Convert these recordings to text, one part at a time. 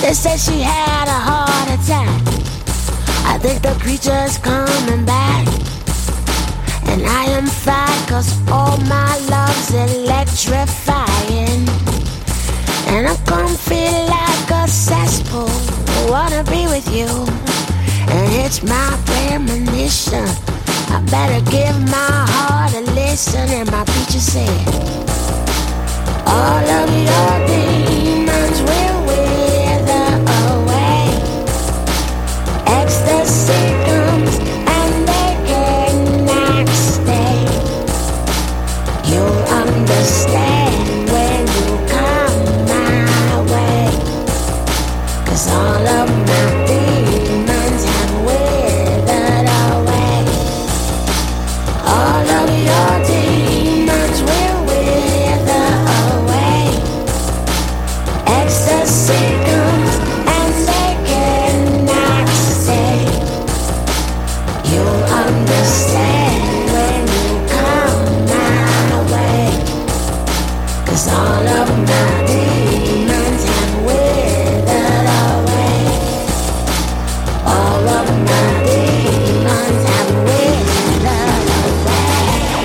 They said she had a heart attack. I think the creature's coming back. And I am fine, cause all my love's electrifying. And I'm comfy like a cesspool. I wanna be with you, and it's my premonition. I better give my heart a listen. And my preacher said, all of your demons will wither away. Ecstasy comes and they cannot stay. You'll understand when you come my way. Cause all of my demons have withered away. All of your demons will wither away. Ecstasy comes and they cannot stay. You'll understand when you come my way. Cause all of my demons have withered away. All of my demons have withered away.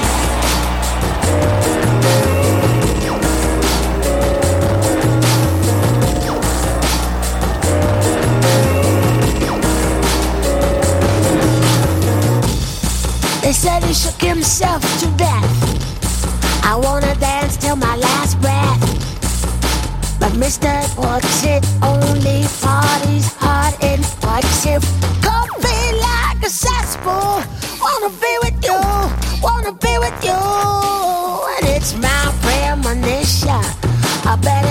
They said he shook himself to death. I wanna dance till my last breath. But Mr. Portit only parties hard in Portit. Comfy like a cesspool. Wanna be with you, wanna be with you. And it's my premonition. I better